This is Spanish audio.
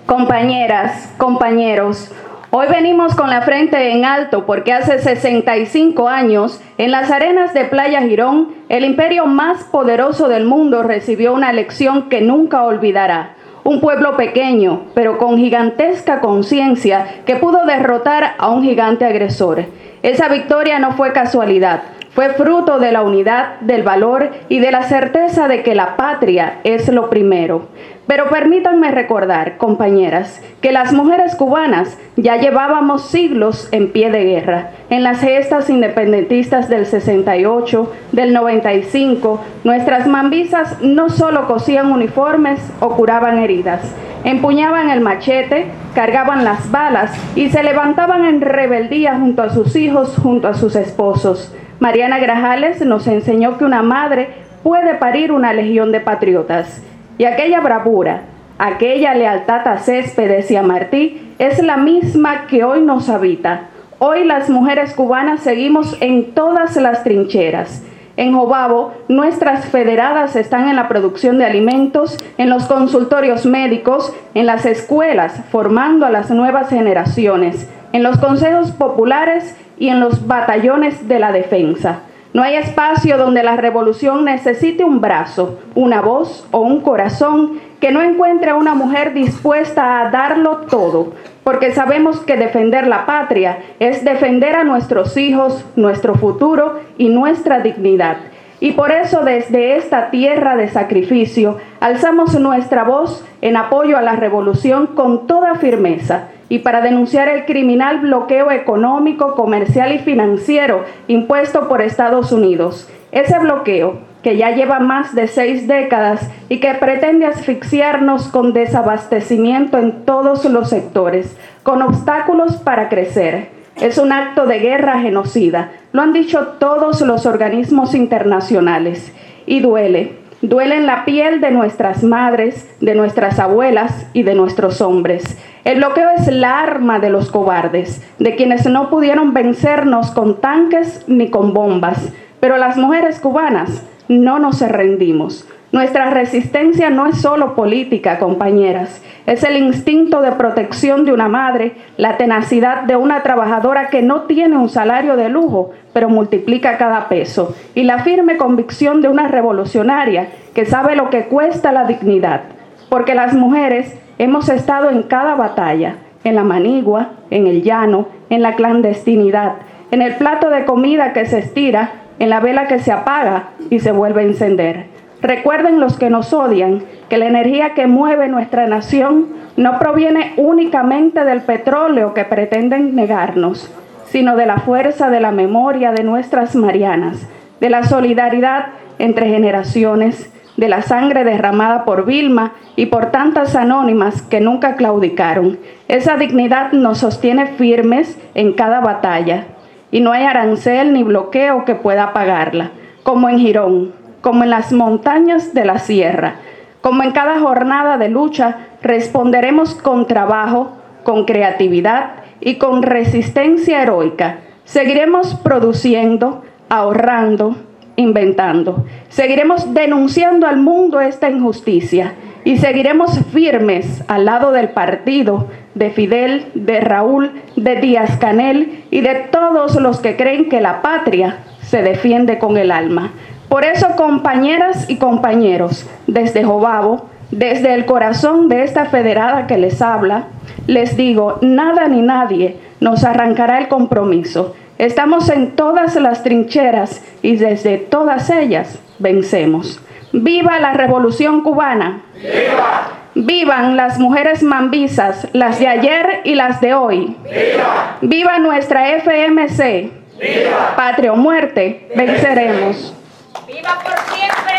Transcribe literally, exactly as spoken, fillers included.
Compañeras, compañeros, hoy venimos con la frente en alto porque hace sesenta y cinco años, en las arenas de Playa Girón, el imperio más poderoso del mundo recibió una lección que nunca olvidará. Un pueblo pequeño, pero con gigantesca conciencia, que pudo derrotar a un gigante agresor. Esa victoria no fue casualidad, fue fruto de la unidad, del valor y de la certeza de que la patria es lo primero. Pero permítanme recordar, compañeras, que las mujeres cubanas ya llevábamos siglos en pie de guerra. En las gestas independentistas del sesenta y ocho, del noventa y cinco, nuestras mambisas no solo cosían uniformes o curaban heridas, empuñaban el machete, cargaban las balas y se levantaban en rebeldía junto a sus hijos, junto a sus esposos. Mariana Grajales nos enseñó que una madre puede parir una legión de patriotas. Y aquella bravura, aquella lealtad a Céspedes y a Martí es la misma que hoy nos habita. Hoy las mujeres cubanas seguimos en todas las trincheras. En Jobabo, nuestras federadas están en la producción de alimentos, en los consultorios médicos, en las escuelas, formando a las nuevas generaciones, en los consejos populares y en los batallones de la defensa. No hay espacio donde la revolución necesite un brazo, una voz o un corazón que no encuentre a una mujer dispuesta a darlo todo, porque sabemos que defender la patria es defender a nuestros hijos, nuestro futuro y nuestra dignidad. Y por eso desde esta tierra de sacrificio alzamos nuestra voz en apoyo a la revolución con toda firmeza y para denunciar el criminal bloqueo económico, comercial y financiero impuesto por Estados Unidos. Ese bloqueo que ya lleva más de seis décadas y que pretende asfixiarnos con desabastecimiento en todos los sectores, con obstáculos para crecer. Es un acto de guerra genocida, lo han dicho todos los organismos internacionales, y duele, duele en la piel de nuestras madres, de nuestras abuelas y de nuestros hombres. El bloqueo es la arma de los cobardes, de quienes no pudieron vencernos con tanques ni con bombas, pero las mujeres cubanas no nos rendimos. Nuestra resistencia no es solo política, compañeras, es el instinto de protección de una madre, la tenacidad de una trabajadora que no tiene un salario de lujo, pero multiplica cada peso, y la firme convicción de una revolucionaria que sabe lo que cuesta la dignidad, porque las mujeres hemos estado en cada batalla, en la manigua, en el llano, en la clandestinidad, en el plato de comida que se estira, en la vela que se apaga y se vuelve a encender. Recuerden los que nos odian que la energía que mueve nuestra nación no proviene únicamente del petróleo que pretenden negarnos, sino de la fuerza de la memoria de nuestras Marianas, de la solidaridad entre generaciones, de la sangre derramada por Vilma y por tantas anónimas que nunca claudicaron. Esa dignidad nos sostiene firmes en cada batalla y no hay arancel ni bloqueo que pueda apagarla, como en Girón, como en las montañas de la sierra, como en cada jornada de lucha, responderemos con trabajo, con creatividad y con resistencia heroica. Seguiremos produciendo, ahorrando, inventando. Seguiremos denunciando al mundo esta injusticia y seguiremos firmes al lado del partido, de Fidel, de Raúl, de Díaz-Canel y de todos los que creen que la patria se defiende con el alma. Por eso, compañeras y compañeros, desde Jobabo, desde el corazón de esta federada que les habla, les digo, nada ni nadie nos arrancará el compromiso. Estamos en todas las trincheras y desde todas ellas vencemos. ¡Viva la Revolución Cubana! ¡Viva! ¡Vivan las mujeres mambisas, las de ayer y las de hoy! ¡Viva! ¡Viva nuestra F M C! ¡Viva! Patria o muerte, venceremos. ¡Viva por siempre!